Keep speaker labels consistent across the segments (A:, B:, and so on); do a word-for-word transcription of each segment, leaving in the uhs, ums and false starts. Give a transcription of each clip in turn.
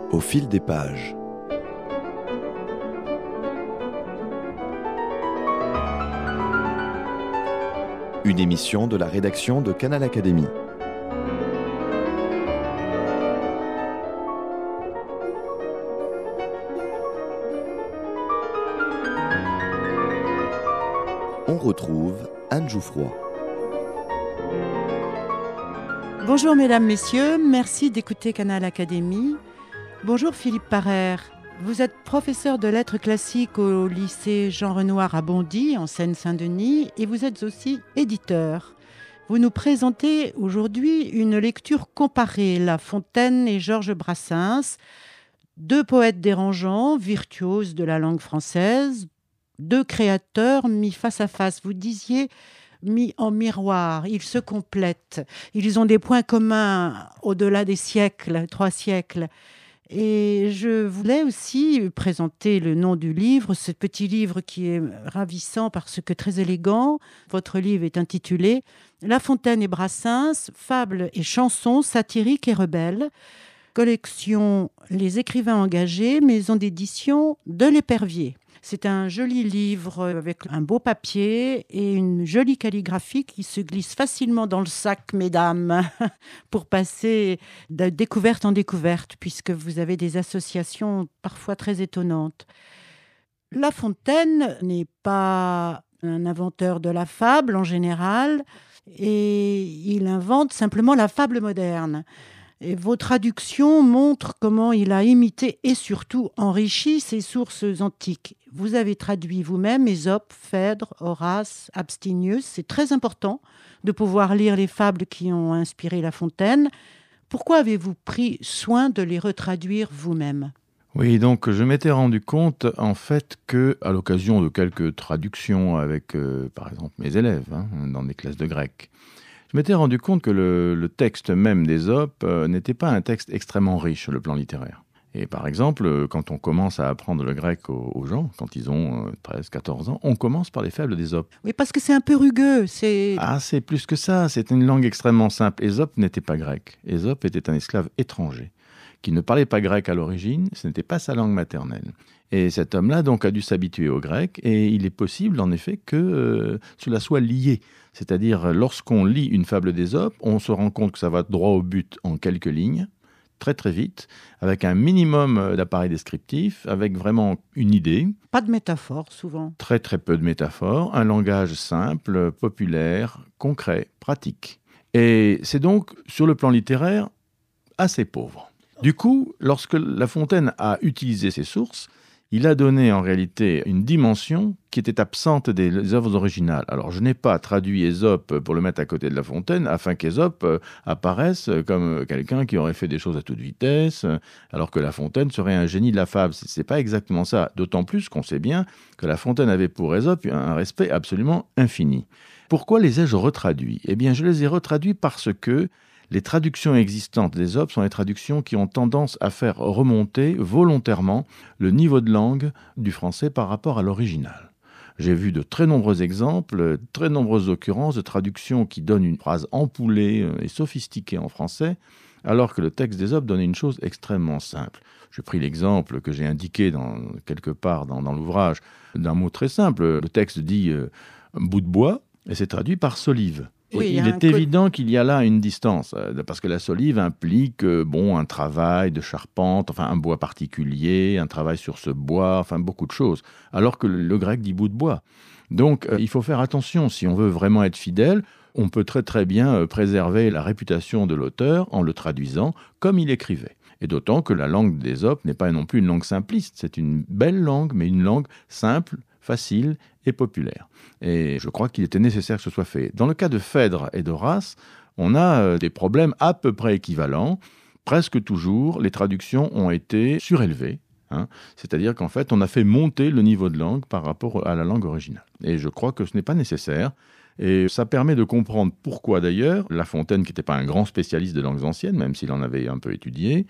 A: Au fil des pages. Une émission de la rédaction de Canal Académie. On retrouve Anne Jouffroy.
B: Bonjour mesdames, messieurs, merci d'écouter Canal Académie. Bonjour Philippe Parer, vous êtes professeur de lettres classiques au lycée Jean Renoir à Bondy, en Seine-Saint-Denis, et vous êtes aussi éditeur. Vous nous présentez aujourd'hui une lecture comparée, La Fontaine et Georges Brassens, deux poètes dérangeants, virtuoses de la langue française, deux créateurs mis face à face. Vous disiez mis en miroir, ils se complètent, ils ont des points communs au-delà des siècles, trois siècles. Et je voulais aussi présenter le nom du livre, ce petit livre qui est ravissant parce que très élégant. Votre livre est intitulé « La Fontaine et Brassens, fables et chansons satiriques et rebelles », collection Les écrivains engagés, maison d'édition de l'Épervier. C'est un joli livre avec un beau papier et une jolie calligraphie qui se glisse facilement dans le sac, mesdames, pour passer de découverte en découverte, puisque vous avez des associations parfois très étonnantes. La Fontaine n'est pas un inventeur de la fable en général, et il invente simplement la fable moderne. Et vos traductions montrent comment il a imité et surtout enrichi ses sources antiques. Vous avez traduit vous-même Ésope, Phèdre, Horace, Abstinius. C'est très important de pouvoir lire les fables qui ont inspiré La Fontaine. Pourquoi avez-vous pris soin de les retraduire vous-même ?
C: Oui, donc je m'étais rendu compte en fait que, à l'occasion de quelques traductions avec, euh, par exemple, mes élèves hein, dans des classes de grec, je m'étais rendu compte que le, le texte même d'Ésope euh, n'était pas un texte extrêmement riche sur le plan littéraire. Et par exemple, quand on commence à apprendre le grec aux, aux gens, quand ils ont euh, treize, quatorze ans, on commence par les fables d'Ésope.
B: Oui, parce que c'est un peu rugueux. C'est...
C: Ah, c'est plus que ça. C'est une langue extrêmement simple. Ésope n'était pas grec. Ésope était un esclave étranger qui ne parlait pas grec à l'origine. Ce n'était pas sa langue maternelle. Et cet homme-là, donc, a dû s'habituer au grec. Et il est possible, en effet, que euh, cela soit lié. C'est-à-dire, lorsqu'on lit une fable d'Ésope, on se rend compte que ça va droit au but en quelques lignes, très très vite, avec un minimum d'appareil descriptif, avec vraiment une idée.
B: Pas de métaphore, souvent.
C: Très très peu de métaphores, un langage simple, populaire, concret, pratique. Et c'est donc, sur le plan littéraire, assez pauvre. Du coup, lorsque La Fontaine a utilisé ses sources, il a donné en réalité une dimension qui était absente des œuvres originales. Alors je n'ai pas traduit Ésope pour le mettre à côté de La Fontaine afin qu'Ésope apparaisse comme quelqu'un qui aurait fait des choses à toute vitesse, alors que La Fontaine serait un génie de la fable. Ce n'est pas exactement ça, d'autant plus qu'on sait bien que La Fontaine avait pour Ésope un respect absolument infini. Pourquoi les ai-je retraduits ? Eh bien je les ai retraduits parce que les traductions existantes d'Ésope sont les traductions qui ont tendance à faire remonter volontairement le niveau de langue du français par rapport à l'original. J'ai vu de très nombreux exemples, très nombreuses occurrences de traductions qui donnent une phrase empoulée et sophistiquée en français, alors que le texte d'Ésope donnait une chose extrêmement simple. J'ai pris l'exemple que j'ai indiqué dans, quelque part dans, dans l'ouvrage d'un mot très simple. Le texte dit euh, « bout de bois » et c'est traduit par « solive ». Oui, il est évident co- qu'il y a là une distance, parce que la solive implique bon, un travail de charpente, enfin un bois particulier, un travail sur ce bois, enfin beaucoup de choses, alors que le, le grec dit bout de bois. Donc euh, il faut faire attention, si on veut vraiment être fidèle, on peut très très bien euh, préserver la réputation de l'auteur en le traduisant comme il écrivait. Et d'autant que la langue d'Ésope n'est pas non plus une langue simpliste, c'est une belle langue, mais une langue simple, facile et populaire. Et je crois qu'il était nécessaire que ce soit fait. Dans le cas de Phèdre et d'Horace, on a euh, des problèmes à peu près équivalents. Presque toujours, les traductions ont été surélevées. Hein. C'est-à-dire qu'en fait, on a fait monter le niveau de langue par rapport à la langue originale. Et je crois que ce n'est pas nécessaire. Et ça permet de comprendre pourquoi d'ailleurs La Fontaine, qui n'était pas un grand spécialiste de langues anciennes, même s'il en avait un peu étudié,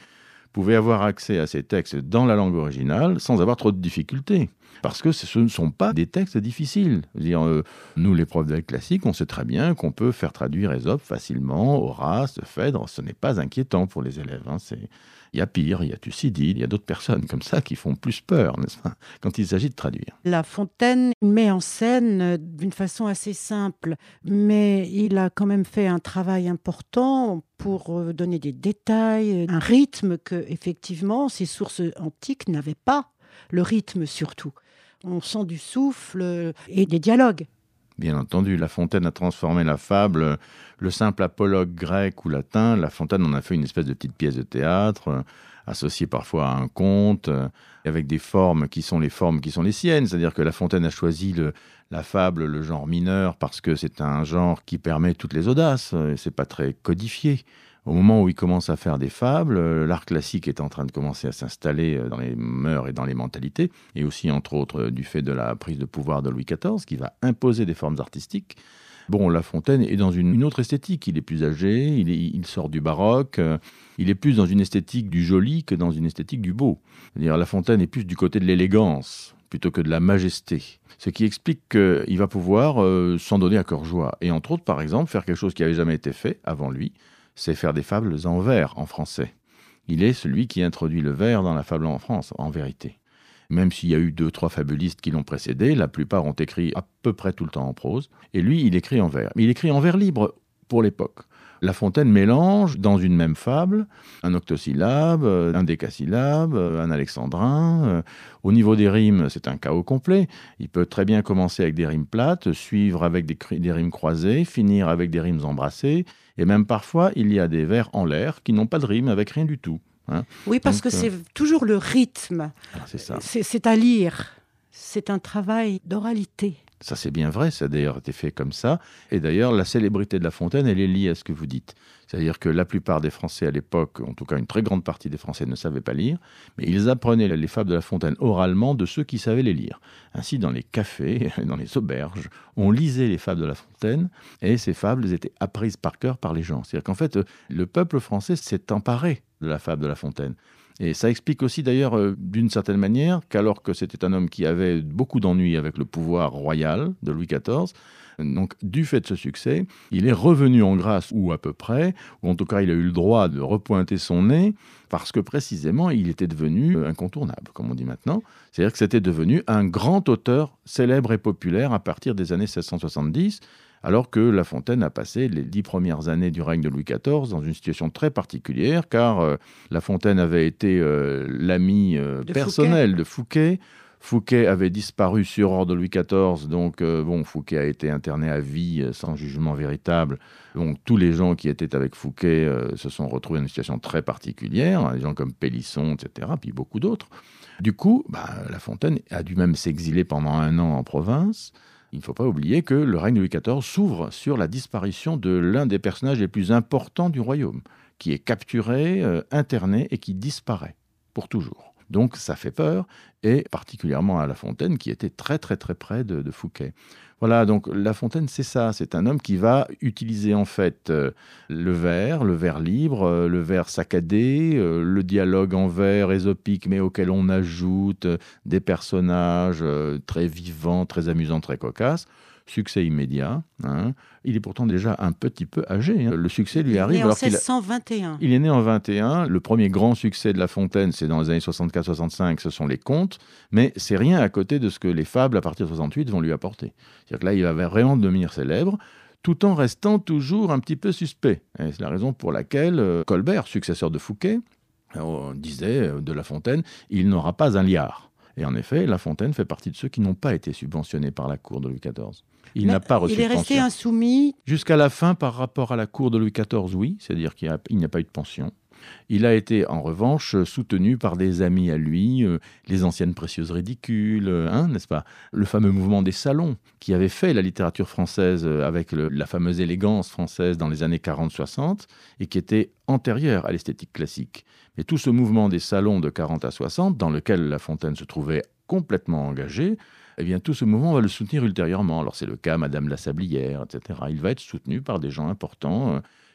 C: pouvaient avoir accès à ces textes dans la langue originale sans avoir trop de difficultés. Parce que ce ne sont pas des textes difficiles. Je veux dire, euh, nous, les profs de lettres classiques, on sait très bien qu'on peut faire traduire Ésope facilement, Horace, Phèdre. Ce n'est pas inquiétant pour les élèves. Hein. C'est... Il y a pire, il y a Thucydide, il y a d'autres personnes comme ça qui font plus peur, n'est-ce pas, quand il s'agit de traduire.
B: La Fontaine met en scène d'une façon assez simple, mais il a quand même fait un travail important pour donner des détails, un rythme que, effectivement, ces sources antiques n'avaient pas, le rythme surtout. On sent du souffle et des dialogues.
C: Bien entendu, La Fontaine a transformé la fable, le simple apologue grec ou latin. La Fontaine en a fait une espèce de petite pièce de théâtre, euh, associée parfois à un conte, euh, avec des formes qui sont les formes qui sont les siennes. C'est-à-dire que La Fontaine a choisi le, la fable, le genre mineur, parce que c'est un genre qui permet toutes les audaces. Euh, c'est pas très codifié. Au moment où il commence à faire des fables, l'art classique est en train de commencer à s'installer dans les mœurs et dans les mentalités, et aussi, entre autres, du fait de la prise de pouvoir de Louis quatorze, qui va imposer des formes artistiques. Bon, La Fontaine est dans une, une autre esthétique. Il est plus âgé, il, est, il sort du baroque, euh, il est plus dans une esthétique du joli que dans une esthétique du beau. C'est-à-dire, La Fontaine est plus du côté de l'élégance plutôt que de la majesté. Ce qui explique qu'il va pouvoir euh, s'en donner à cœur joie. Et entre autres, par exemple, faire quelque chose qui n'avait jamais été fait avant lui, c'est faire des fables en vers, en français. Il est celui qui introduit le vers dans la fable en France, en vérité. Même s'il y a eu deux, trois fabulistes qui l'ont précédé, la plupart ont écrit à peu près tout le temps en prose. Et lui, il écrit en vers. Mais il écrit en vers libre pour l'époque. La Fontaine mélange dans une même fable un octosyllabe, un décasyllabe, un alexandrin. Au niveau des rimes, c'est un chaos complet. Il peut très bien commencer avec des rimes plates, suivre avec des, des rimes croisées, finir avec des rimes embrassées. Et même parfois, il y a des vers en l'air qui n'ont pas de rime, avec rien du tout. Hein.
B: Oui, parce
C: Donc,
B: que
C: euh...
B: c'est toujours le rythme.
C: Alors, c'est ça.
B: C'est, c'est à lire. C'est un travail d'oralité.
C: Ça, c'est bien vrai, ça a d'ailleurs été fait comme ça. Et d'ailleurs, la célébrité de La Fontaine, elle est liée à ce que vous dites. C'est-à-dire que la plupart des Français à l'époque, en tout cas une très grande partie des Français, ne savaient pas lire, mais ils apprenaient les fables de La Fontaine oralement de ceux qui savaient les lire. Ainsi, dans les cafés, dans les auberges, on lisait les fables de La Fontaine, et ces fables étaient apprises par cœur par les gens. C'est-à-dire qu'en fait, le peuple français s'est emparé de la fable de La Fontaine. Et ça explique aussi d'ailleurs, euh, d'une certaine manière, qu'alors que c'était un homme qui avait beaucoup d'ennuis avec le pouvoir royal de Louis quatorze, donc du fait de ce succès, il est revenu en grâce, ou à peu près, ou en tout cas il a eu le droit de repointer son nez, parce que précisément il était devenu incontournable, comme on dit maintenant. C'est-à-dire que c'était devenu un grand auteur célèbre et populaire à partir des années seize cent soixante-dix, alors que La Fontaine a passé les dix premières années du règne de Louis quatorze dans une situation très particulière, car euh, La Fontaine avait été euh, l'ami euh, personnel de Fouquet. Fouquet avait disparu sur ordre de Louis quatorze, donc euh, bon, Fouquet a été interné à vie euh, sans jugement véritable. Donc tous les gens qui étaient avec Fouquet euh, se sont retrouvés dans une situation très particulière, hein, des gens comme Pélisson, et cetera, puis beaucoup d'autres. Du coup, bah, La Fontaine a dû même s'exiler pendant un an en province. Il ne faut pas oublier que le règne de Louis quatorze s'ouvre sur la disparition de l'un des personnages les plus importants du royaume, qui est capturé, euh, interné et qui disparaît pour toujours. Donc ça fait peur, et particulièrement à La Fontaine, qui était très très très près de, de Fouquet. Voilà, donc La Fontaine, c'est ça, c'est un homme qui va utiliser en fait euh, le vers, le vers libre, euh, le vers saccadé, euh, le dialogue en vers ésopique, mais auquel on ajoute euh, des personnages euh, très vivants, très amusants, très cocasses. Succès immédiat. Hein. Il est pourtant déjà un petit peu âgé. Hein. Le succès lui arrive.
B: Il est né en seize cent vingt et un.
C: A... Il est né en vingt et un. Le premier grand succès de La Fontaine, c'est dans les années soixante-quatre soixante-cinq, ce sont les contes. Mais c'est rien à côté de ce que les fables, à partir de soixante-huit, vont lui apporter. C'est-à-dire que là, il va vraiment devenir célèbre, tout en restant toujours un petit peu suspect. Et c'est la raison pour laquelle euh, Colbert, successeur de Fouquet, euh, disait euh, de La Fontaine, il n'aura pas un liard. Et en effet, La Fontaine fait partie de ceux qui n'ont pas été subventionnés par la cour de Louis quatorze. Il
B: Mais
C: n'a pas reçu
B: il est
C: de
B: resté
C: pension.
B: insoumis.
C: Jusqu'à la fin, par rapport à la cour de Louis quatorze, oui, c'est-à-dire qu'il n'y a, a pas eu de pension. Il a été, en revanche, soutenu par des amis à lui, euh, les anciennes précieuses ridicules, hein, n'est-ce pas ? Le fameux mouvement des salons, qui avait fait la littérature française euh, avec le, la fameuse élégance française dans les années quarante soixante, et qui était antérieure à l'esthétique classique. Mais tout ce mouvement des salons de quarante à soixante, dans lequel La Fontaine se trouvait complètement engagé, eh bien, tout ce mouvement va le soutenir ultérieurement. Alors, c'est le cas Madame la Sablière, et cetera. Il va être soutenu par des gens importants euh,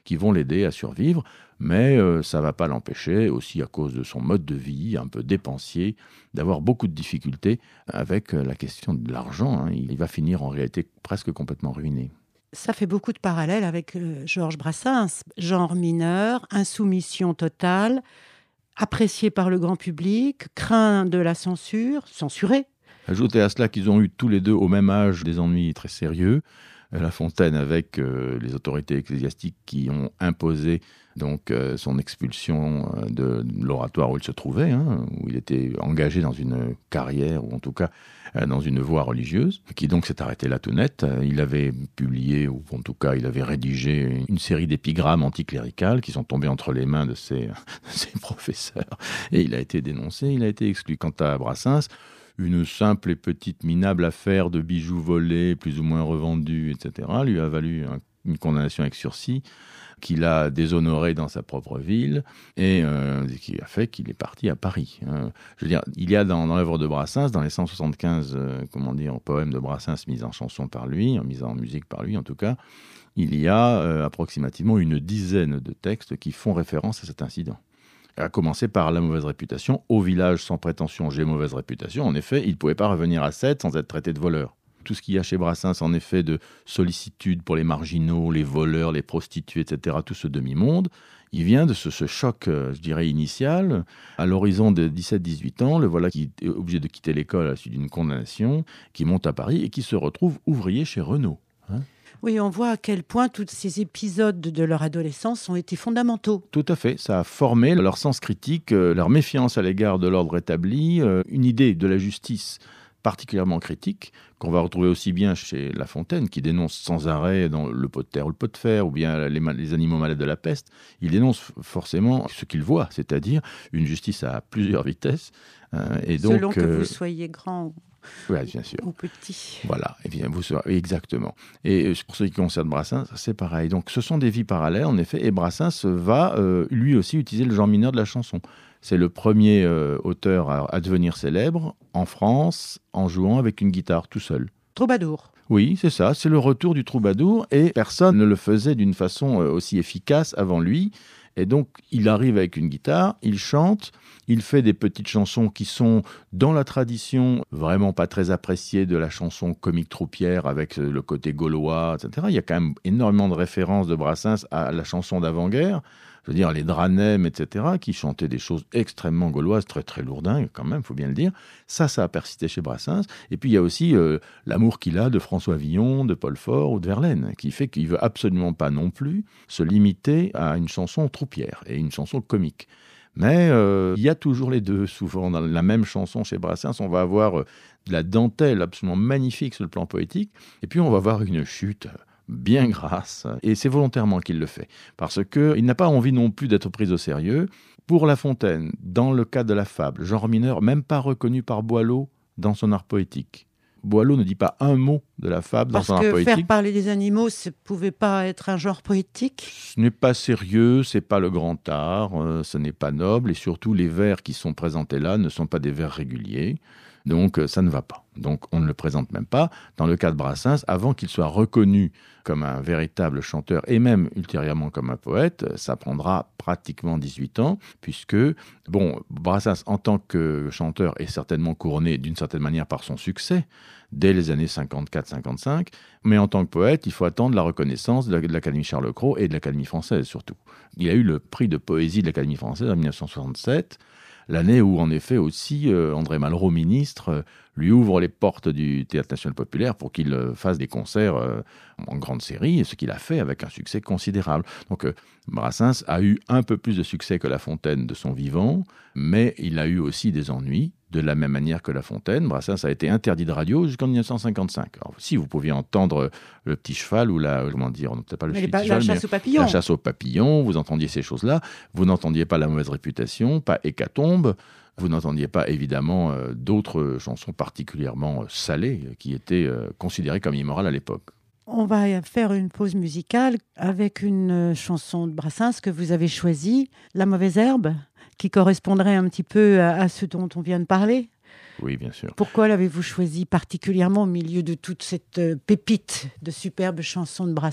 C: qui vont l'aider à survivre. Mais euh, ça ne va pas l'empêcher, aussi à cause de son mode de vie un peu dépensier, d'avoir beaucoup de difficultés avec la question de l'argent. Hein. Il va finir en réalité presque complètement ruiné.
B: Ça fait beaucoup de parallèles avec euh, Georges Brassens. Genre mineur, insoumission totale, apprécié par le grand public, craint de la censure, censuré.
C: Ajoutez à cela qu'ils ont eu tous les deux au même âge des ennuis très sérieux. La Fontaine avec euh, les autorités ecclésiastiques qui ont imposé donc euh, son expulsion euh, de, de l'oratoire où il se trouvait, hein, où il était engagé dans une carrière, ou en tout cas euh, dans une voie religieuse, qui donc s'est arrêté là tout net. Il avait publié, ou en tout cas il avait rédigé une série d'épigrammes anticléricales qui sont tombées entre les mains de ses, de ses professeurs, et il a été dénoncé, il a été exclu. Quant à Brassens, une simple et petite minable affaire de bijoux volés, plus ou moins revendus, et cetera, lui a valu un, une condamnation avec sursis qu'il a déshonoré dans sa propre ville et euh, qui a fait qu'il est parti à Paris. Euh, je veux dire, il y a dans, dans l'œuvre de Brassens, dans les cent soixante-quinze euh, comment dire, poèmes de Brassens mis en chanson par lui, mis en musique par lui en tout cas, il y a euh, approximativement une dizaine de textes qui font référence à cet incident. À commencer par la mauvaise réputation. Au village sans prétention, j'ai mauvaise réputation. En effet, il ne pouvait pas revenir à Sète sans être traité de voleur. Tout ce qu'il y a chez Brassens, en effet, de sollicitude pour les marginaux, les voleurs, les prostituées, et cetera, tout ce demi-monde, il vient de ce, ce choc, je dirais, initial. À l'horizon de dix-sept dix-huit ans, le voilà qui est obligé de quitter l'école à la suite d'une condamnation, qui monte à Paris et qui se retrouve ouvrier chez Renault. Hein ?
B: Oui, on voit à quel point tous ces épisodes de leur adolescence ont été fondamentaux.
C: Tout à fait. Ça a formé leur sens critique, euh, leur méfiance à l'égard de l'ordre établi, euh, une idée de la justice particulièrement critique, qu'on va retrouver aussi bien chez La Fontaine, qui dénonce sans arrêt dans Le pot de terre ou le pot de fer, ou bien les, les animaux malades de la peste. Il dénonce forcément ce qu'il voit, c'est-à-dire une justice à plusieurs vitesses. Euh, et donc,
B: Selon que
C: euh,
B: vous soyez grand
C: oui, bien sûr.
B: ou petit.
C: Voilà, et bien, vous serez, exactement. Et pour ce qui concerne Brassens, c'est pareil. Donc ce sont des vies parallèles, en effet, et Brassens va euh, lui aussi utiliser le genre mineur de la chanson. C'est le premier euh, auteur à, à devenir célèbre en France en jouant avec une guitare tout seul.
B: Troubadour.
C: Oui, c'est ça, c'est le retour du troubadour, et personne ne le faisait d'une façon euh, aussi efficace avant lui. Et donc, il arrive avec une guitare, il chante, il fait des petites chansons qui sont dans la tradition vraiment pas très appréciée de la chanson comique troupière avec le côté gaulois, et cetera. Il y a quand même énormément de références de Brassens à la chanson d'avant-guerre. Je veux dire, les Dranem, et cetera, qui chantaient des choses extrêmement gauloises, très très lourdingues quand même, il faut bien le dire. Ça, ça a persisté chez Brassens. Et puis il y a aussi euh, l'amour qu'il a de François Villon, de Paul Fort ou de Verlaine, qui fait qu'il ne veut absolument pas non plus se limiter à une chanson troupière et une chanson comique. Mais euh, il y a toujours les deux. Souvent, dans la même chanson chez Brassens, on va avoir euh, de la dentelle absolument magnifique sur le plan poétique, et puis on va avoir une chute bien grasse, et c'est volontairement qu'il le fait, parce qu'il n'a pas envie non plus d'être pris au sérieux. Pour La Fontaine, dans le cas de la fable, genre mineur, même pas reconnu par Boileau dans son art poétique. Boileau ne dit pas un mot de la fable
B: Parce
C: dans son art poétique.
B: Parce que faire parler des animaux, ça ne pouvait pas être un genre poétique.
C: Ce n'est pas sérieux, c'est pas le grand art, euh, ce n'est pas noble, et surtout les vers qui sont présentés là ne sont pas des vers réguliers. Donc ça ne va pas. Donc on ne le présente même pas. Dans le cas de Brassens, avant qu'il soit reconnu comme un véritable chanteur et même ultérieurement comme un poète, ça prendra pratiquement dix-huit ans, puisque bon, Brassens en tant que chanteur est certainement couronné d'une certaine manière par son succès dès les années cinquante-quatre cinquante-cinq, mais en tant que poète, il faut attendre la reconnaissance de l'Académie Charles Cros et de l'Académie française surtout. Il a eu le prix de poésie de l'Académie française en dix-neuf cent soixante-sept, l'année où, en effet, aussi, euh, André Malraux, ministre, euh, lui ouvre les portes du Théâtre National Populaire pour qu'il euh, fasse des concerts euh, en grande série, et ce qu'il a fait avec un succès considérable. Donc, euh, Brassens a eu un peu plus de succès que La Fontaine de son vivant, mais il a eu aussi des ennuis. De la même manière que La Fontaine, Brassens a été interdit de radio jusqu'en dix-neuf cent cinquante-cinq. Alors, si vous pouviez entendre Le Petit Cheval ou la, comment dire, on peut pas le
B: mais
C: petit
B: pas,
C: cheval,
B: la chasse
C: mais
B: aux papillons.
C: La chasse aux papillons, vous entendiez ces choses-là, vous n'entendiez pas La Mauvaise Réputation, pas Hécatombe, vous n'entendiez pas évidemment euh, d'autres chansons particulièrement euh, salées qui étaient euh, considérées comme immorales à l'époque.
B: On va faire une pause musicale avec une chanson de Brassens que vous avez choisie, La Mauvaise Herbe, qui correspondrait un petit peu à, à ce dont on vient de parler.
C: Oui, bien sûr.
B: Pourquoi l'avez-vous choisi particulièrement au milieu de toute cette pépite de superbes chansons de Brassens ?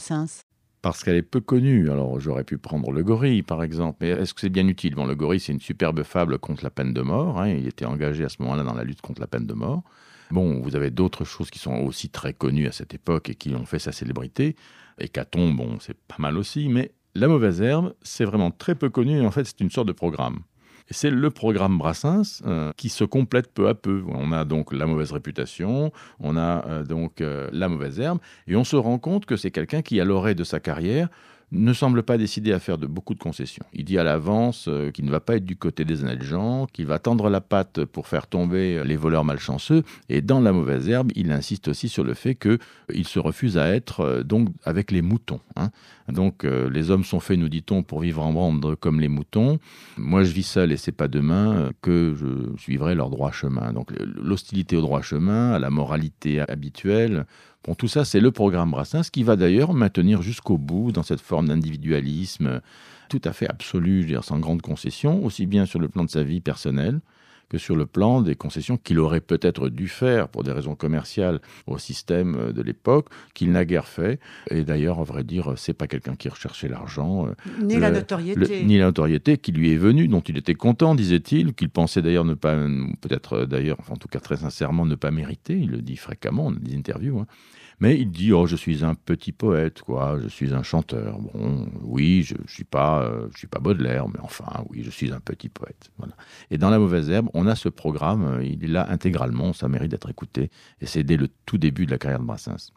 C: Parce qu'elle est peu connue. Alors, j'aurais pu prendre Le Gorille, par exemple. Mais est-ce que c'est bien utile ? Bon, Le Gorille, c'est une superbe fable contre la peine de mort. Hein. Il était engagé à ce moment-là dans la lutte contre la peine de mort. Bon, vous avez d'autres choses qui sont aussi très connues à cette époque et qui ont fait sa célébrité. Hécatombe, bon, c'est pas mal aussi. Mais La Mauvaise Herbe, c'est vraiment très peu connu. Et en fait, c'est une sorte de programme. Et c'est le programme Brassens euh, qui se complète peu à peu. On a donc La Mauvaise Réputation, on a euh, donc euh, La Mauvaise Herbe, et on se rend compte que c'est quelqu'un qui, à l'orée de sa carrière, ne semble pas décidé à faire de beaucoup de concessions. Il dit à l'avance euh, qu'il ne va pas être du côté des indulgents, qu'il va tendre la patte pour faire tomber les voleurs malchanceux, et dans La Mauvaise Herbe, il insiste aussi sur le fait qu'il euh, se refuse à être euh, donc avec les moutons. Hein. Donc euh, les hommes sont faits, nous dit-on, pour vivre en bande comme les moutons. Moi je vis seul et c'est pas demain euh, que je suivrai leur droit chemin. Donc l'hostilité au droit chemin, à la moralité habituelle, bon, tout ça, c'est le programme Brassens qui va d'ailleurs maintenir jusqu'au bout dans cette forme d'individualisme tout à fait absolu, je veux dire, sans grande concession, aussi bien sur le plan de sa vie personnelle que sur le plan des concessions qu'il aurait peut-être dû faire pour des raisons commerciales au système de l'époque, qu'il n'a guère fait. Et d'ailleurs, à vrai dire, c'est pas quelqu'un qui recherchait l'argent.
B: Ni
C: le,
B: la notoriété.
C: Le, ni la notoriété qui lui est venue, dont il était content, disait-il, qu'il pensait d'ailleurs ne pas, peut-être d'ailleurs, enfin, en tout cas très sincèrement, ne pas mériter. Il le dit fréquemment, on a des interviews, hein. Mais il dit, oh, je suis un petit poète, quoi, je suis un chanteur. Bon, oui, je ne suis pas, euh, je suis pas Baudelaire, mais enfin, oui, je suis un petit poète. Voilà. Et dans La Mauvaise Herbe, on a ce programme, euh, il est là intégralement, ça mérite d'être écouté. Et c'est dès le tout début de la carrière de Brassens.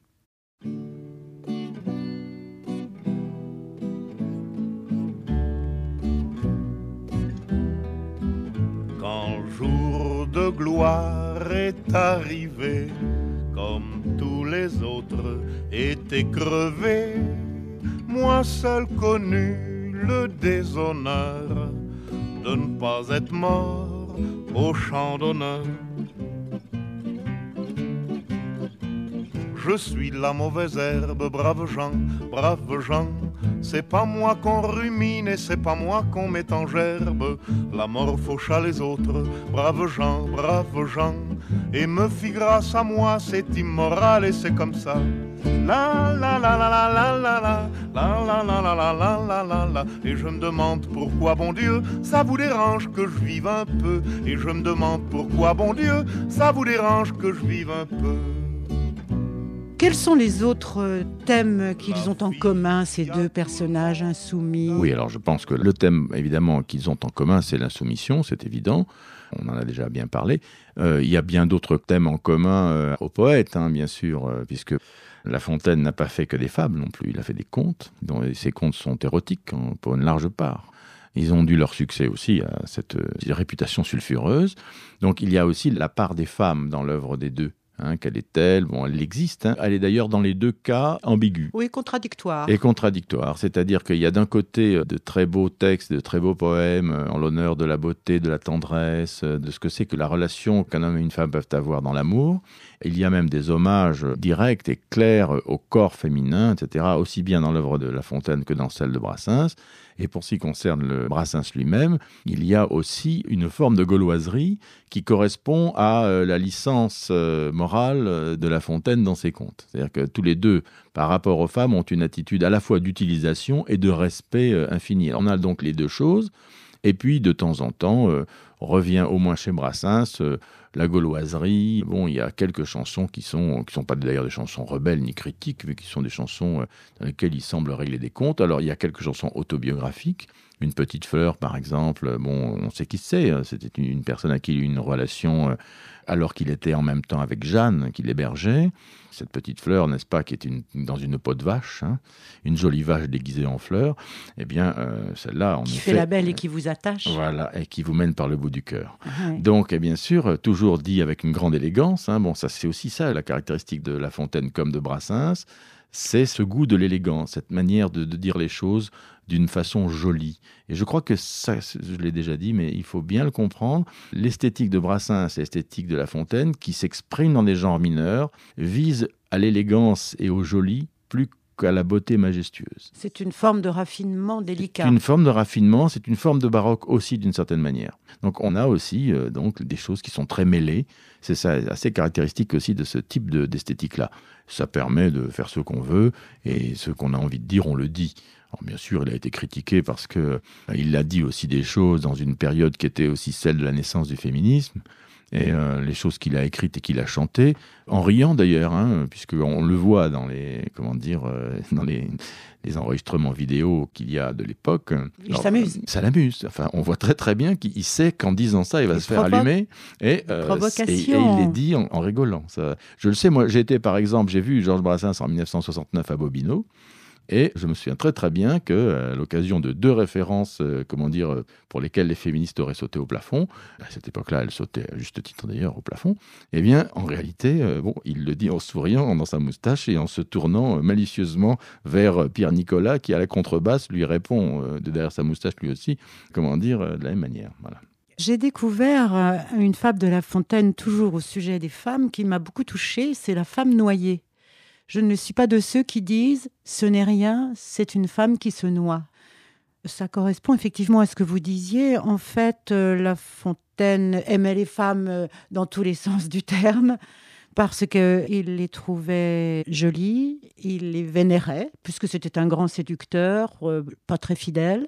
D: Quand jour de gloire est arrivé, comme tous les autres étaient crevés, moi seul connus le déshonneur de ne pas être mort au champ d'honneur. Je suis la mauvaise herbe, braves gens, braves gens. C'est pas moi qu'on rumine et c'est pas moi qu'on met en gerbe. La mort faucha les autres, braves gens, braves gens. Et me fit grâce à moi, c'est immoral et c'est comme ça. La la la la la la la la la la la la la la la la la. Et je me demande pourquoi, bon Dieu, ça vous dérange que je vive un peu. Et je me demande pourquoi, bon Dieu, ça vous dérange que je vive un peu.
B: Quels sont les autres thèmes qu'ils ont en commun, ces deux personnages insoumis ?
C: Oui, alors je pense que le thème, évidemment, qu'ils ont en commun, c'est l'insoumission, c'est évident. On en a déjà bien parlé. Euh, il y a bien d'autres thèmes en commun euh, aux poètes, hein, bien sûr, euh, puisque La Fontaine n'a pas fait que des fables non plus. Il a fait des contes, dont ces contes sont érotiques hein, pour une large part. Ils ont dû leur succès aussi à cette euh, réputation sulfureuse. Donc il y a aussi la part des femmes dans l'œuvre des deux. Hein, quelle est-elle ? Bon, elle existe. Hein. Elle est d'ailleurs dans les deux cas ambiguë.
B: Oui, contradictoire.
C: Et contradictoire. C'est-à-dire qu'il y a d'un côté de très beaux textes, de très beaux poèmes en l'honneur de la beauté, de la tendresse, de ce que c'est que la relation qu'un homme et une femme peuvent avoir dans l'amour. Il y a même des hommages directs et clairs au corps féminin, et cetera, aussi bien dans l'œuvre de La Fontaine que dans celle de Brassens. Et pour ce qui concerne le Brassens lui-même, il y a aussi une forme de gauloiserie qui correspond à euh, la licence euh, morale euh, de La Fontaine dans ses contes. C'est-à-dire que tous les deux, par rapport aux femmes, ont une attitude à la fois d'utilisation et de respect euh, infini. On a donc les deux choses. Et puis, de temps en temps, euh, revient au moins chez Brassens euh, la gauloiserie. Bon, il y a quelques chansons qui sont, qui sont pas d'ailleurs des chansons rebelles ni critiques, mais qui sont des chansons euh, dans lesquelles il semble régler des comptes. Alors, il y a quelques chansons autobiographiques. Une petite fleur, par exemple. Bon, on sait qui c'est. C'était une, une personne à qui il a eu une relation euh, alors qu'il était en même temps avec Jeanne, qui l'hébergeait. Cette petite fleur, n'est-ce pas, qui est une, dans une peau de vache, hein, une jolie vache déguisée en fleur. Eh bien, euh, celle-là, en
B: qui
C: effet,
B: fait la belle et qui vous attache.
C: Voilà, et qui vous mène par le bout du cœur.
B: Ouais.
C: Donc, et bien sûr, toujours dit avec une grande élégance. Hein, bon, ça, c'est aussi ça, la caractéristique de La Fontaine comme de Brassens. C'est ce goût de l'élégance, cette manière de, de dire les choses d'une façon jolie. Et je crois que ça, je l'ai déjà dit, mais il faut bien le comprendre, l'esthétique de Brassens et l'esthétique de La Fontaine, qui s'exprime dans des genres mineurs, vise à l'élégance et au joli plus à la beauté majestueuse.
B: C'est une forme de raffinement délicat.
C: C'est une forme de raffinement, c'est une forme de baroque aussi d'une certaine manière. Donc on a aussi euh, donc, des choses qui sont très mêlées. C'est ça, assez caractéristique aussi de ce type de, d'esthétique-là. Ça permet de faire ce qu'on veut et ce qu'on a envie de dire, on le dit. Alors, bien sûr, il a été critiqué parce qu'il a dit aussi des choses dans une période qui était aussi celle de la naissance du féminisme. Et euh, les choses qu'il a écrites et qu'il a chantées, en riant d'ailleurs, hein, puisqu'on le voit dans les, comment dire, euh, dans les, les enregistrements vidéo qu'il y a de l'époque.
B: Il Alors, s'amuse.
C: Ça l'amuse. Enfin, on voit très très bien qu'il sait qu'en disant ça, il va il se faire allumer. Et, euh, et, et il les dit en, en rigolant. Ça, je le sais, moi, j'ai été par exemple, j'ai vu Georges Brassens en dix-neuf cent soixante-neuf à Bobino. Et je me souviens très très bien qu'à l'occasion de deux références, euh, comment dire, euh, pour lesquelles les féministes auraient sauté au plafond, à cette époque-là, elles sautaient à juste titre d'ailleurs au plafond, eh bien, en réalité, euh, bon, il le dit en souriant dans sa moustache et en se tournant euh, malicieusement vers Pierre Nicolas, qui à la contrebasse lui répond euh, de derrière sa moustache lui aussi, comment dire, euh, de la même manière. Voilà.
B: J'ai découvert euh, une fable de La Fontaine, toujours au sujet des femmes, qui m'a beaucoup touchée, c'est La femme noyée. Je ne suis pas de ceux qui disent « ce n'est rien, c'est une femme qui se noie ». Ça correspond effectivement à ce que vous disiez. En fait, euh, La Fontaine aimait les femmes euh, dans tous les sens du terme parce qu'il les trouvait jolies, il les vénérait, puisque c'était un grand séducteur, euh, pas très fidèle.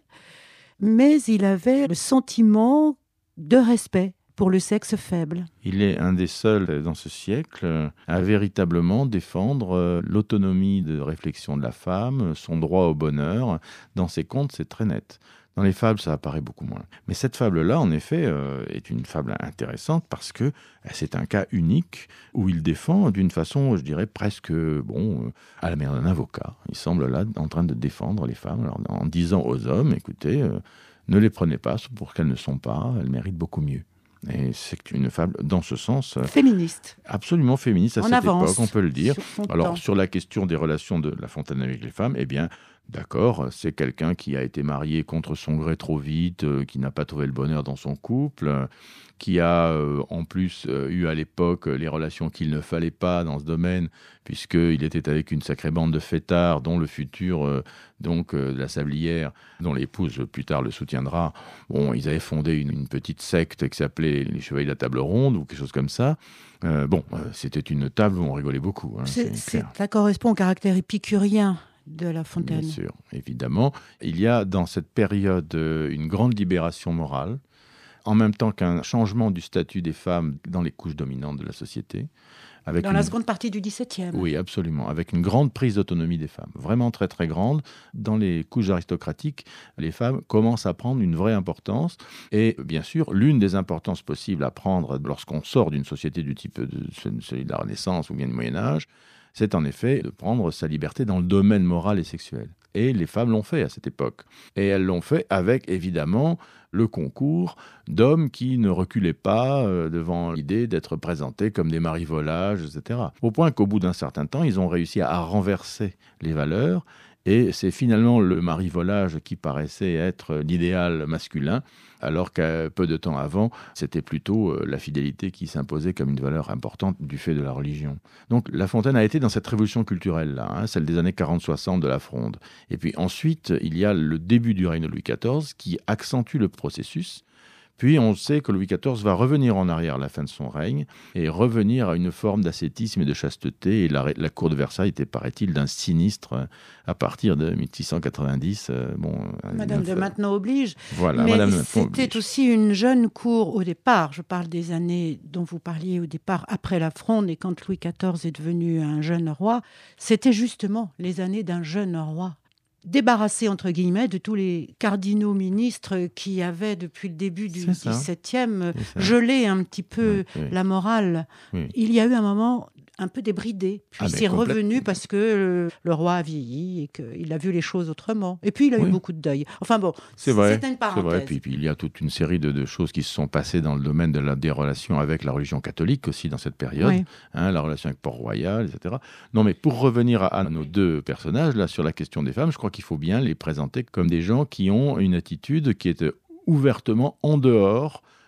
B: Mais il avait le sentiment de respect pour le sexe faible.
C: Il est un des seuls dans ce siècle à véritablement défendre l'autonomie de réflexion de la femme, son droit au bonheur. Dans ses contes, c'est très net. Dans les fables, ça apparaît beaucoup moins. Mais cette fable-là, en effet, euh, est une fable intéressante parce que c'est un cas unique où il défend d'une façon, je dirais, presque bon, à la manière d'un avocat. Il semble là en train de défendre les femmes alors, en disant aux hommes, écoutez, euh, ne les prenez pas pour qu'elles ne sont pas, elles méritent beaucoup mieux. Et c'est une fable, dans ce sens...
B: Féministe.
C: Absolument féministe à
B: on
C: cette
B: avance
C: époque, on peut le dire.
B: Sur
C: Alors,
B: temps.
C: sur la question des relations de La Fontaine avec les femmes, eh bien, d'accord, c'est quelqu'un qui a été marié contre son gré trop vite, euh, qui n'a pas trouvé le bonheur dans son couple, euh, qui a euh, en plus euh, eu à l'époque les relations qu'il ne fallait pas dans ce domaine, puisqu'il était avec une sacrée bande de fêtards, dont le futur, euh, donc, euh, de la Sablière, dont l'épouse plus tard le soutiendra. Bon, ils avaient fondé une, une petite secte qui s'appelait les Chevaliers de la Table Ronde, ou quelque chose comme ça. Euh, bon, euh, c'était une table où on rigolait beaucoup. Hein,
B: c'est,
C: c'est
B: c'est, ça correspond au caractère épicurien de La Fontaine.
C: Bien sûr, évidemment. Il y a dans cette période euh, une grande libération morale, en même temps qu'un changement du statut des femmes dans les couches dominantes de la société. Avec
B: dans
C: une...
B: la seconde partie du dix-septième.
C: Oui, absolument. Avec une grande prise d'autonomie des femmes. Vraiment très, très grande. Dans les couches aristocratiques, les femmes commencent à prendre une vraie importance. Et bien sûr, l'une des importances possibles à prendre lorsqu'on sort d'une société du type de celui de la Renaissance ou bien du Moyen-Âge, c'est en effet de prendre sa liberté dans le domaine moral et sexuel. Et les femmes l'ont fait à cette époque. Et elles l'ont fait avec, évidemment, le concours d'hommes qui ne reculaient pas euh, devant l'idée d'être présentés comme des maris-volages, et cetera. Au point qu'au bout d'un certain temps, ils ont réussi à renverser les valeurs. Et c'est finalement le mari-volage qui paraissait être l'idéal masculin, alors qu'à peu de temps avant, c'était plutôt la fidélité qui s'imposait comme une valeur importante du fait de la religion. Donc La Fontaine a été dans cette révolution culturelle-là, hein, celle des années quarante soixante de la Fronde. Et puis ensuite, il y a le début du règne de Louis quatorze qui accentue le processus. Puis on sait que Louis quatorze va revenir en arrière à la fin de son règne et revenir à une forme d'ascétisme et de chasteté. Et la, la cour de Versailles était, paraît-il, d'un sinistre à partir de mille six cent quatre-vingt-dix. Euh, bon,
B: Madame de Maintenon oblige.
C: Voilà,
B: mais
C: Madame
B: c'était
C: oblige.
B: Aussi une jeune cour au départ. Je parle des années dont vous parliez au départ, après la Fronde, et quand Louis quatorze est devenu un jeune roi. C'était justement les années d'un jeune roi. Débarrassé, entre guillemets, de tous les cardinaux ministres qui avaient, depuis le début du dix-septième, gelé un petit peu oui, oui. la morale. Oui. Il y a eu un moment un peu débridé. Puis ah, c'est revenu parce que le, le roi a vieilli et qu'il a vu les choses autrement. Et puis, il a oui. eu beaucoup de deuil. Enfin bon,
C: c'est vrai,
B: c'était une parenthèse.
C: C'est vrai. Puis, puis il y a toute une série de, de choses qui se sont passées dans le domaine de la, des relations avec la religion catholique aussi dans cette période. Oui. Hein, la relation avec Port-Royal, et cetera. Non, mais pour revenir à, à nos deux personnages, là, sur la question des femmes, je crois qu'il faut bien les présenter comme des gens qui ont une attitude qui est ouvertement en dehors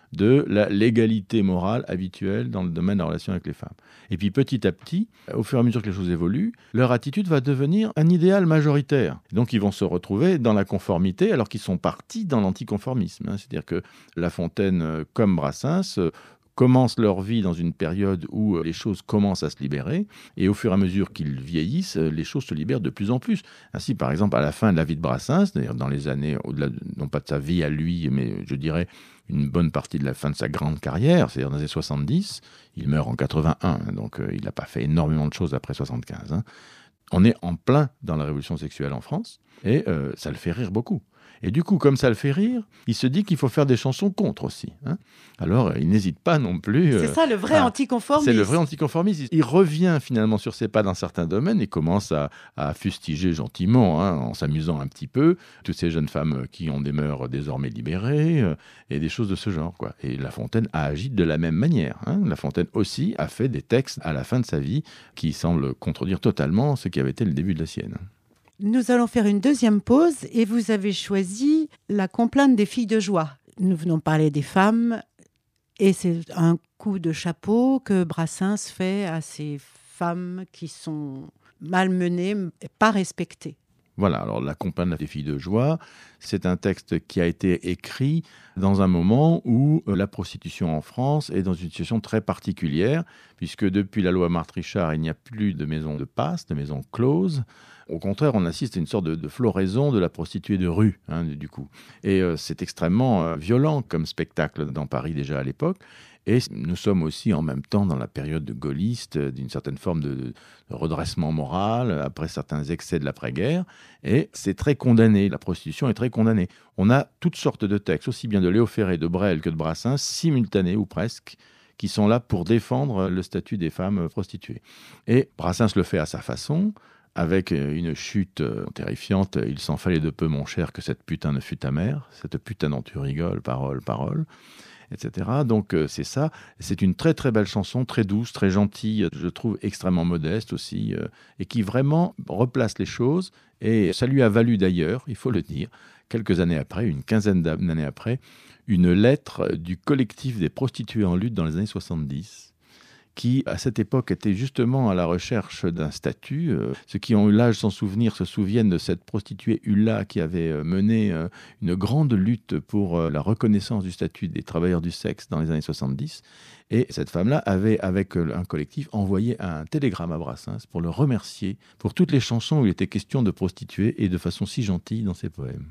C: de la légalité morale habituelle dans le domaine de la relation avec les femmes. Et puis petit à petit, au fur et à mesure que les choses évoluent, leur attitude va devenir un idéal majoritaire. Donc ils vont se retrouver dans la conformité alors qu'ils sont partis dans l'anticonformisme. Hein. C'est-à-dire que La Fontaine, comme Brassens, commencent leur vie dans une période où les choses commencent à se libérer, et au fur et à mesure qu'ils vieillissent, les choses se libèrent de plus en plus. Ainsi, par exemple, à la fin de la vie de Brassens, d'ailleurs dans les années, au-delà, de, non pas de sa vie à lui, mais je dirais une bonne partie de la fin de sa grande carrière, c'est-à-dire dans les années soixante-dix, il meurt en quatre-vingt-un, donc euh, il n'a pas fait énormément de choses après soixante-quinze. Hein. On est en plein dans la révolution sexuelle en France, et euh, ça le fait rire beaucoup. Et du coup, comme ça le fait rire, il se dit qu'il faut faire des chansons contre aussi. Hein. Alors, il n'hésite pas non plus...
B: C'est euh, ça, le vrai à... anticonformisme.
C: C'est le vrai anticonformisme. Il revient finalement sur ses pas dans certains domaines et commence à, à fustiger gentiment, hein, en s'amusant un petit peu, toutes ces jeunes femmes qui ont des mœurs désormais libérées, euh, et des choses de ce genre, quoi. Et La Fontaine a agi de la même manière. Hein. La Fontaine aussi a fait des textes à la fin de sa vie qui semblent contredire totalement ce qui avait été le début de la sienne.
B: Nous allons faire une deuxième pause et vous avez choisi La complainte des filles de joie. Nous venons parler des femmes et c'est un coup de chapeau que Brassens fait à ces femmes qui sont malmenées et pas respectées.
C: Voilà, alors La complainte des filles de joie, c'est un texte qui a été écrit dans un moment où la prostitution en France est dans une situation très particulière, puisque depuis la loi Marthe-Richard, il n'y a plus de maisons de passe, de maisons closes. Au contraire, on assiste à une sorte de, de floraison de la prostituée de rue, hein, du coup. Et euh, c'est extrêmement euh, violent comme spectacle dans Paris déjà à l'époque. Et nous sommes aussi en même temps dans la période gaulliste, d'une certaine forme de, de redressement moral, après certains excès de l'après-guerre. Et c'est très condamné, la prostitution est très condamnée. On a toutes sortes de textes, aussi bien de Léo Ferré, de Brel que de Brassens, simultanés ou presque, qui sont là pour défendre le statut des femmes prostituées. Et Brassens le fait à sa façon, avec une chute terrifiante. « Il s'en fallait de peu, mon cher, que cette putain ne fût ta mère. Cette putain dont tu rigoles, parole, parole. » et cetera. Donc c'est ça. C'est une très très belle chanson, très douce, très gentille, je trouve extrêmement modeste aussi, euh, et qui vraiment replace les choses. Et ça lui a valu d'ailleurs, il faut le dire, quelques années après, une quinzaine d'années après, une lettre du collectif des prostituées en lutte dans les années soixante-dix, qui, à cette époque, était justement à la recherche d'un statut. Euh, ceux qui ont eu l'âge sans souvenir se souviennent de cette prostituée Ulla qui avait euh, mené euh, une grande lutte pour euh, la reconnaissance du statut des travailleurs du sexe dans les années soixante-dix. Et cette femme-là avait, avec euh, un collectif, envoyé un télégramme à Brassens pour le remercier pour toutes les chansons où il était question de prostituées et de façon si gentille dans ses poèmes.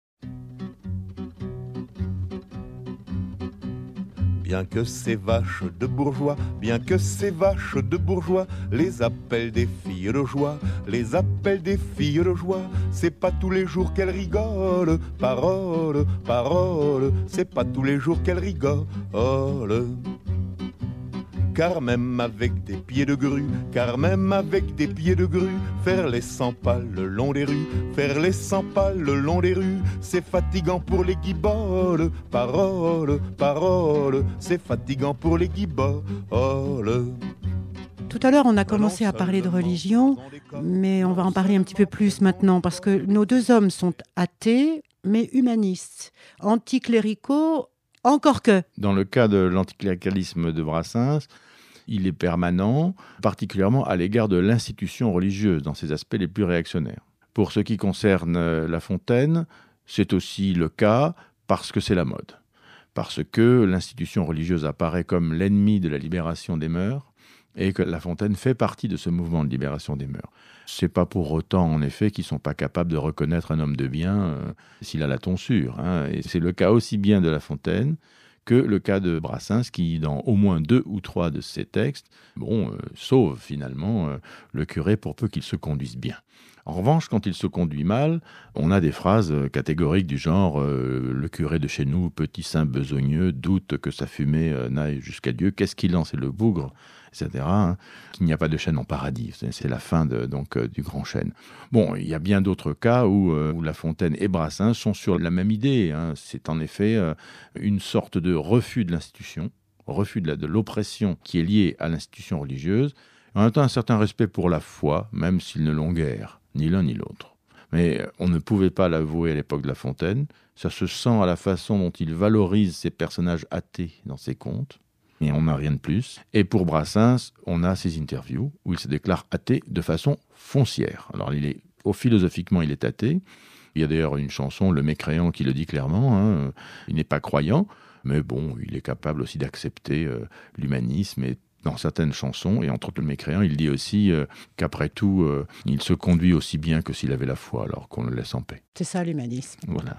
D: Bien que ces vaches de bourgeois, bien que ces vaches de bourgeois, les appellent des filles de joie, les appellent des filles de joie, c'est pas tous les jours qu'elles rigolent, parole, parole, c'est pas tous les jours qu'elles rigolent. Car même avec des pieds de grue, car même avec des pieds de grue, faire les cent pas le long des rues, faire les cent pas le long des rues, c'est fatigant pour les guiboles, parole, parole, c'est fatigant pour les guiboles.
B: Tout à l'heure, on a commencé à parler de religion, mais on va en parler un petit peu plus maintenant, parce que nos deux hommes sont athées, mais humanistes, anticléricaux, encore que.
C: Dans le cas de l'anticléricalisme de Brassens, il est permanent, particulièrement à l'égard de l'institution religieuse, dans ses aspects les plus réactionnaires. Pour ce qui concerne La Fontaine, c'est aussi le cas parce que c'est la mode. Parce que l'institution religieuse apparaît comme l'ennemi de la libération des mœurs, et que La Fontaine fait partie de ce mouvement de libération des mœurs. C'est pas pour autant, en effet, qu'ils sont pas capables de reconnaître un homme de bien euh, s'il a la tonsure. Hein. Et c'est le cas aussi bien de La Fontaine que le cas de Brassens, qui, dans au moins deux ou trois de ses textes, bon, euh, sauve finalement euh, le curé pour peu qu'il se conduise bien. En revanche, quand il se conduit mal, on a des phrases catégoriques du genre euh, « Le curé de chez nous, petit saint besogneux, doute que sa fumée euh, n'aille jusqu'à Dieu. Qu'est-ce qu'il en, c'est le bougre ?» et cetera. Hein, qu'il n'y a pas de chêne en paradis. C'est, c'est la fin de, donc, euh, du grand chêne. Bon, il y a bien d'autres cas où, euh, où La Fontaine et Brassens sont sur la même idée. Hein. C'est en effet euh, une sorte de refus de l'institution, refus de, la, de l'oppression qui est liée à l'institution religieuse, en même temps un certain respect pour la foi, même s'ils ne l'ont guère, ni l'un ni l'autre. Mais on ne pouvait pas l'avouer à l'époque de La Fontaine. Ça se sent à la façon dont il valorise ses personnages athées dans ses contes. Et on n'a rien de plus. Et pour Brassens, on a ses interviews où il se déclare athée de façon foncière. Alors, il est, oh, philosophiquement, il est athée. Il y a d'ailleurs une chanson, Le Mécréant, qui le dit clairement. Hein. Il n'est pas croyant, mais bon, il est capable aussi d'accepter euh, l'humanisme. Et dans certaines chansons, et entre autres Le Mécréant, il dit aussi euh, qu'après tout, euh, il se conduit aussi bien que s'il avait la foi, alors qu'on le laisse en paix.
B: C'est ça l'humanisme.
C: Voilà.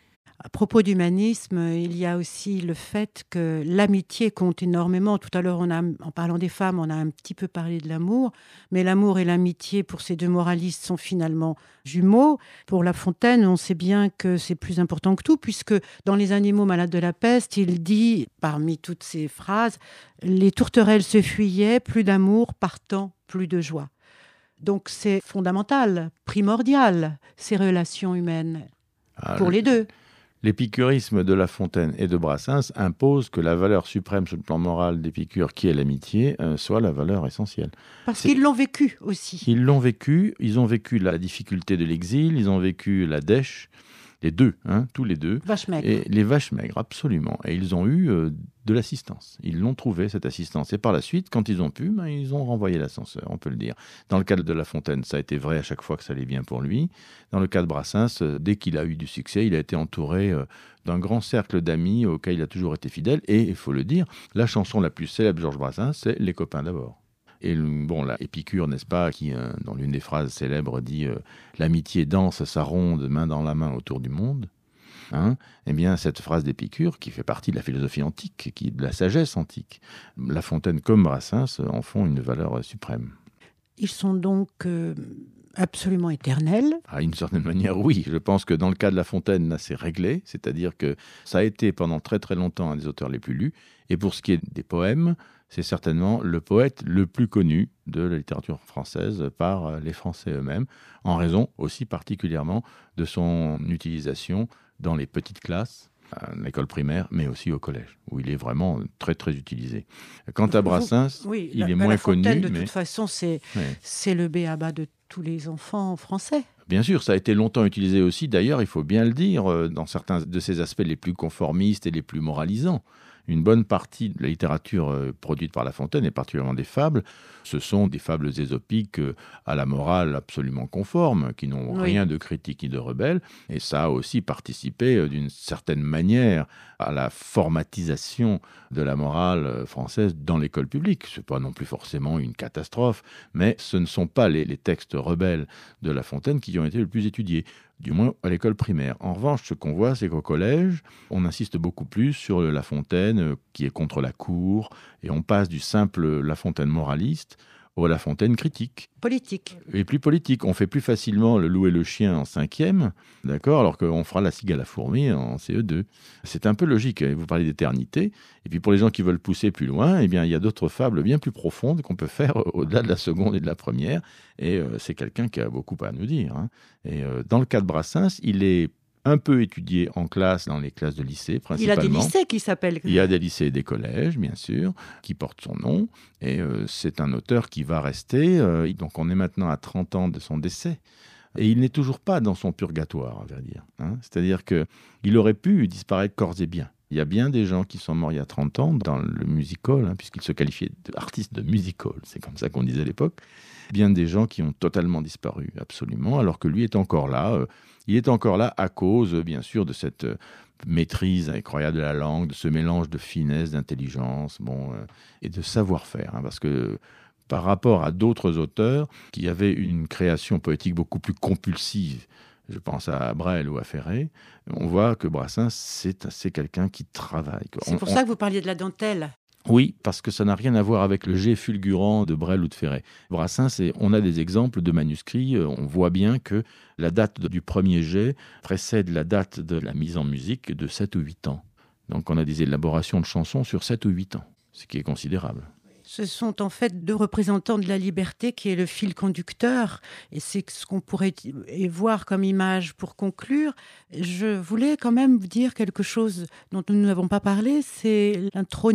B: À propos d'humanisme, il y a aussi le fait que l'amitié compte énormément. Tout à l'heure, on a, en parlant des femmes, on a un petit peu parlé de l'amour, mais l'amour et l'amitié pour ces deux moralistes sont finalement jumeaux. Pour La Fontaine, on sait bien que c'est plus important que tout, puisque dans Les Animaux malades de la peste, il dit, parmi toutes ces phrases, « Les tourterelles se fuyaient, plus d'amour, partant, plus de joie ». Donc c'est fondamental, primordial, ces relations humaines,
C: Ah,
B: pour les deux.
C: L'épicurisme de La Fontaine et de Brassens impose que la valeur suprême sur le plan moral d'Épicure, qui est l'amitié, euh, soit la valeur essentielle.
B: Parce
C: C'est...
B: qu'ils l'ont vécu aussi.
C: Ils l'ont vécu, ils ont vécu la difficulté de l'exil, ils ont vécu la dèche, les deux, hein, tous les deux.
B: Vache maigre.
C: Et les vaches maigres, absolument. Et ils ont eu euh, de l'assistance. Ils l'ont trouvé, cette assistance. Et par la suite, quand ils ont pu, ben, ils ont renvoyé l'ascenseur, on peut le dire. Dans le cas de La Fontaine, ça a été vrai à chaque fois que ça allait bien pour lui. Dans le cas de Brassens, euh, dès qu'il a eu du succès, il a été entouré euh, d'un grand cercle d'amis auquel il a toujours été fidèle. Et, il faut le dire, la chanson la plus célèbre de Georges Brassens, c'est « Les copains d'abord ». Et bon, là, Épicure, n'est-ce pas, qui, euh, dans l'une des phrases célèbres, dit euh, « L'amitié danse sa ronde, main dans la main autour du monde ». Hein, eh bien, cette phrase d'Épicure, qui fait partie de la philosophie antique, qui, de la sagesse antique, La Fontaine comme Brassens en font une valeur suprême.
B: Ils sont donc euh, absolument éternels.
C: À une certaine manière, oui. Je pense que dans le cas de La Fontaine, là, c'est réglé. C'est-à-dire que ça a été pendant très très longtemps un des auteurs les plus lus. Et pour ce qui est des poèmes, c'est certainement le poète le plus connu de la littérature française par les Français eux-mêmes, en raison aussi particulièrement de son utilisation dans les petites classes, à l'école primaire, mais aussi au collège, où il est vraiment très, très utilisé. Quant à Brassens,
B: oui,
C: il
B: la,
C: est
B: bah,
C: moins
B: la Fontaine,
C: connu.
B: De
C: mais...
B: toute façon, c'est,
C: ouais.
B: c'est le b.a.-ba de tous les enfants français.
C: Bien sûr, ça a été longtemps utilisé aussi. D'ailleurs, il faut bien le dire, dans certains de ses aspects les plus conformistes et les plus moralisants. Une bonne partie de la littérature euh, produite par La Fontaine, et particulièrement des fables, ce sont des fables ésopiques euh, à la morale absolument conforme, qui n'ont
B: oui.
C: rien de critique ni de rebelle. Et ça a aussi participé euh, d'une certaine manière à la formatisation de la morale euh, française dans l'école publique. Ce n'est pas non plus forcément une catastrophe, mais ce ne sont pas les, les textes rebelles de La Fontaine qui ont été le plus étudiés, du moins à l'école primaire. En revanche, ce qu'on voit, c'est qu'au collège, on insiste beaucoup plus sur La Fontaine, euh, qui est contre la cour, et on passe du simple La Fontaine moraliste au La Fontaine critique.
B: Politique.
C: Et plus politique. On fait plus facilement Le Loup et le Chien en cinquième, d'accord, alors qu'on fera La Cigale à la fourmi en C E deux. C'est un peu logique. Vous parlez d'éternité. Et puis pour les gens qui veulent pousser plus loin, eh bien, il y a d'autres fables bien plus profondes qu'on peut faire au-delà de la seconde et de la première. Et euh, c'est quelqu'un qui a beaucoup à nous dire. Hein. Et euh, dans le cas de Brassens, il est un peu étudié en classe, dans les classes de lycée principalement.
B: Il a des lycées qui s'appellent.
C: Il y a des lycées et des collèges, bien sûr, qui portent son nom. Et euh, c'est un auteur qui va rester. Euh, donc on est maintenant à trente ans de son décès. Et il n'est toujours pas dans son purgatoire, à vrai dire. Hein. C'est-à-dire qu'il aurait pu disparaître corps et biens. Il y a bien des gens qui sont morts il y a trente ans dans le music-hall, hein, puisqu'il se qualifiait d'artiste de music-hall, c'est comme ça qu'on disait à l'époque. Bien des gens qui ont totalement disparu, absolument, alors que lui est encore là. Euh, il est encore là à cause, bien sûr, de cette euh, maîtrise incroyable de la langue, de ce mélange de finesse, d'intelligence, bon, euh, et de savoir-faire. Hein, parce que par rapport à d'autres auteurs qui avaient une création poétique beaucoup plus compulsive, je pense à Brel ou à Ferré, on voit que Brassens, c'est, c'est quelqu'un qui travaille.
B: C'est
C: on,
B: pour
C: on...
B: ça que vous parliez de la dentelle.
C: Oui, parce que ça n'a rien à voir avec le jet fulgurant de Brel ou de Ferré. Brassens, c'est, on a des exemples de manuscrits, on voit bien que la date du premier jet précède la date de la mise en musique de sept ou huit ans. Donc on a des élaborations de chansons sur sept ou huit ans, ce qui est considérable.
B: Ce sont en fait deux représentants de la liberté qui est le fil conducteur, et c'est ce qu'on pourrait y voir comme image pour conclure. Je voulais quand même vous dire quelque chose dont nous n'avons pas parlé, c'est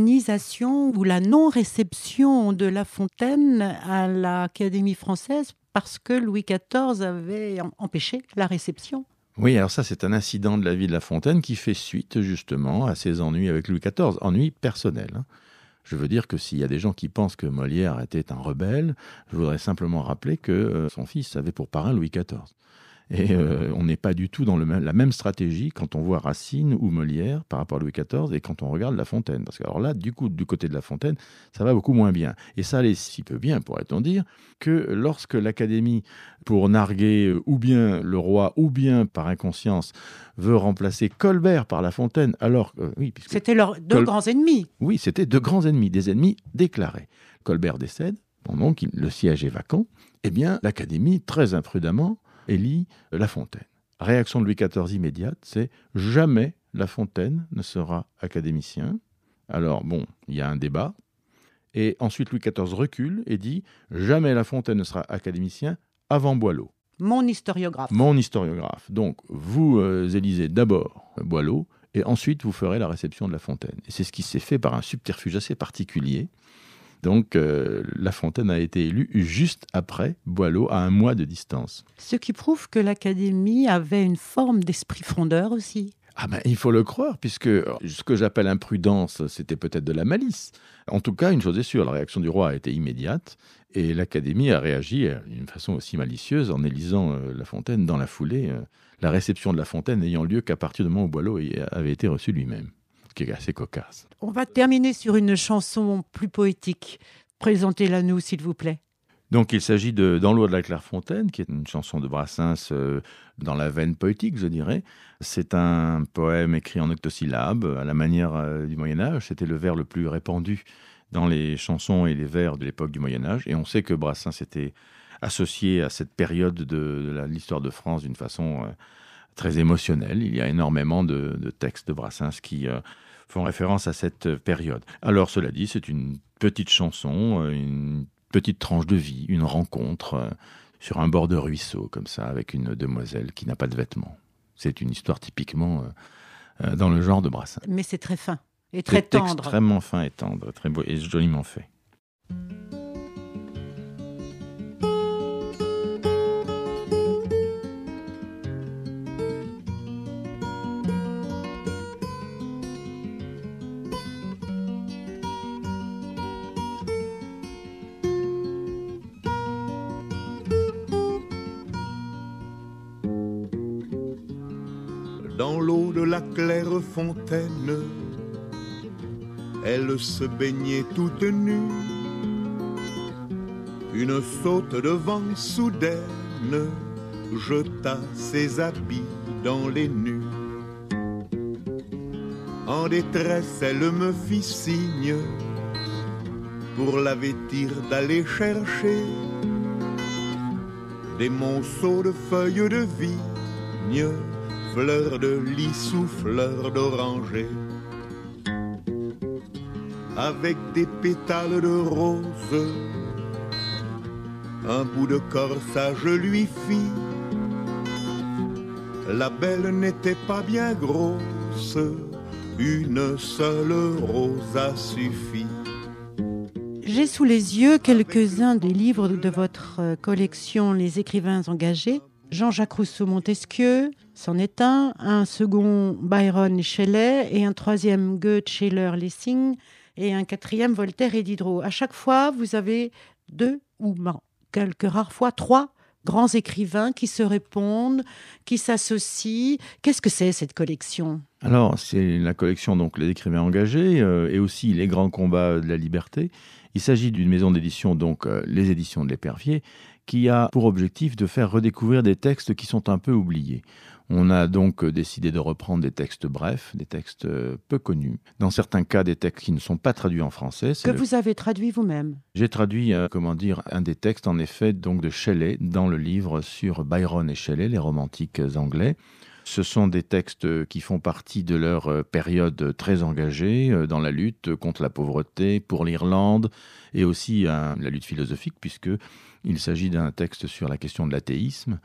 B: l'intronisation ou la non-réception de La Fontaine à l'Académie française parce que Louis quatorze avait empêché la réception.
C: Oui, alors ça, c'est un incident de la vie de La Fontaine qui fait suite, justement, à ses ennuis avec Louis quatorze, ennuis personnels. Hein. Je veux dire que s'il y a des gens qui pensent que Molière était un rebelle, je voudrais simplement rappeler que euh, son fils avait pour parrain Louis quatorze. Et euh, on n'est pas du tout dans le même, la même stratégie quand on voit Racine ou Molière par rapport à Louis quatorze et quand on regarde La Fontaine. Parce que alors là, du coup, du côté de La Fontaine, ça va beaucoup moins bien. Et ça allait si peu bien, pourrait-on dire, que lorsque l'Académie, pour narguer ou bien le roi ou bien par inconscience, veut remplacer Colbert par La Fontaine, alors que... Euh, oui, puisque
B: c'était leurs deux Col... grands ennemis.
C: Oui, c'était deux grands ennemis, des ennemis déclarés. Colbert décède, donc le siège est vacant. Eh bien, l'Académie, très imprudemment, élit La Fontaine. Réaction de Louis quatorze immédiate, c'est jamais La Fontaine ne sera académicien. Alors bon, il y a un débat. Et ensuite Louis quatorze recule et dit jamais La Fontaine ne sera académicien avant Boileau.
B: Mon historiographe.
C: Mon historiographe. Donc vous euh, élisez d'abord Boileau et ensuite vous ferez la réception de La Fontaine. Et c'est ce qui s'est fait par un subterfuge assez particulier. Donc, euh, La Fontaine a été élu juste après Boileau, à un mois de distance.
B: Ce qui prouve que l'Académie avait une forme d'esprit frondeur aussi.
C: Ah ben, il faut le croire, puisque ce que j'appelle imprudence, c'était peut-être de la malice. En tout cas, une chose est sûre, la réaction du roi a été immédiate, et l'Académie a réagi d'une façon aussi malicieuse en élisant euh, La Fontaine dans la foulée, euh, la réception de La Fontaine n'ayant lieu qu'à partir du moment où Boileau avait été reçu lui-même. Qui est assez cocasse.
B: On va terminer sur une chanson plus poétique. Présentez-la nous, s'il vous plaît.
C: Donc, il s'agit de Dans l'eau de la Clairefontaine, qui est une chanson de Brassens euh, dans la veine poétique, je dirais. C'est un poème écrit en octosyllabes, à la manière euh, du Moyen-Âge. C'était le vers le plus répandu dans les chansons et les vers de l'époque du Moyen-Âge. Et on sait que Brassens était associé à cette période de, de la, l'histoire de France d'une façon euh, très émotionnelle. Il y a énormément de, de textes de Brassens qui... Euh, font référence à cette période. Alors, cela dit, c'est une petite chanson, une petite tranche de vie, une rencontre euh, sur un bord de ruisseau, comme ça, avec une demoiselle qui n'a pas de vêtements. C'est une histoire typiquement euh, dans le genre de Brassens.
B: Mais c'est très fin et très
C: c'est
B: tendre.
C: Extrêmement fin et tendre, très beau et joliment fait.
D: Dans l'eau de la claire fontaine, elle se baignait toute nue. Une saute de vent soudaine jeta ses habits dans les nues. En détresse, elle me fit signe pour la vêtir d'aller chercher des monceaux de feuilles de vigne, fleurs de lys ou fleurs d'oranger, avec des pétales de rose. Un bout de corsage lui fit. La belle n'était pas bien grosse, une seule rose a suffi.
B: J'ai sous les yeux quelques-uns des livres de votre collection Les écrivains engagés. Jean-Jacques Rousseau-Montesquieu, c'en est un, un second Byron et Shelley, et un troisième Goethe, Schiller, Lessing, et un quatrième Voltaire et Diderot. À chaque fois, vous avez deux ou quelques rares fois trois grands écrivains qui se répondent, qui s'associent. Qu'est-ce que c'est cette collection ?
C: Alors, c'est la collection donc Les écrivains engagés euh, et aussi Les grands combats de la liberté. Il s'agit d'une maison d'édition, donc euh, les éditions de l'Épervier, qui a pour objectif de faire redécouvrir des textes qui sont un peu oubliés. On a donc décidé de reprendre des textes brefs, des textes peu connus. Dans certains cas, des textes qui ne sont pas traduits en français.
B: Que le... vous avez traduit vous-même.
C: J'ai traduit, euh, comment dire, un des textes, en effet, donc de Shelley, dans le livre sur Byron et Shelley, les romantiques anglais. Ce sont des textes qui font partie de leur période très engagée dans la lutte contre la pauvreté, pour l'Irlande, et aussi hein, la lutte philosophique, puisqu'il s'agit d'un texte sur la question de l'athéisme.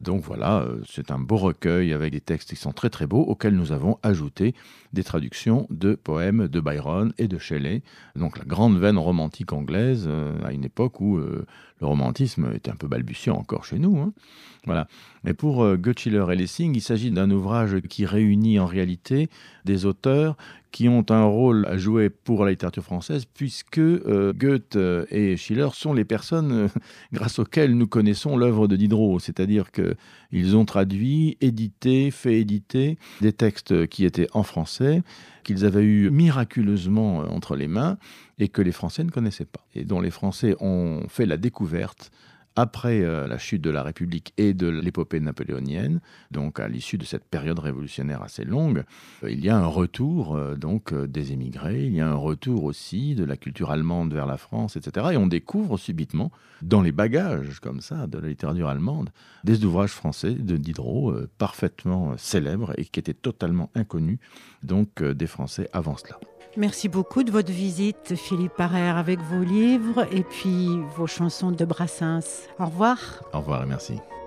C: Donc voilà, euh, c'est un beau recueil avec des textes qui sont très très beaux, auxquels nous avons ajouté des traductions de poèmes de Byron et de Shelley. Donc la grande veine romantique anglaise, euh, à une époque où euh, le romantisme était un peu balbutiant encore chez nous. Hein. Voilà. Mais pour euh, Goethe, Schiller et Lessing, il s'agit d'un ouvrage qui réunit en réalité des auteurs qui ont un rôle à jouer pour la littérature française, puisque euh, Goethe et Schiller sont les personnes euh, grâce auxquelles nous connaissons l'œuvre de Diderot. C'est-à-dire qu'ils ont traduit, édité, fait éditer des textes qui étaient en français, qu'ils avaient eu miraculeusement entre les mains et que les Français ne connaissaient pas. Et dont les Français ont fait la découverte après euh, la chute de la République et de l'épopée napoléonienne, donc à l'issue de cette période révolutionnaire assez longue, euh, il y a un retour euh, donc euh, des émigrés, il y a un retour aussi de la culture allemande vers la France, et cetera. Et on découvre subitement, dans les bagages comme ça de la littérature allemande, des ouvrages français de Diderot euh, parfaitement euh, célèbres et qui étaient totalement inconnus donc euh, des Français avant cela.
B: Merci beaucoup de votre visite, Philippe Parère, avec vos livres et puis vos chansons de Brassens. Au revoir.
C: Au revoir et merci.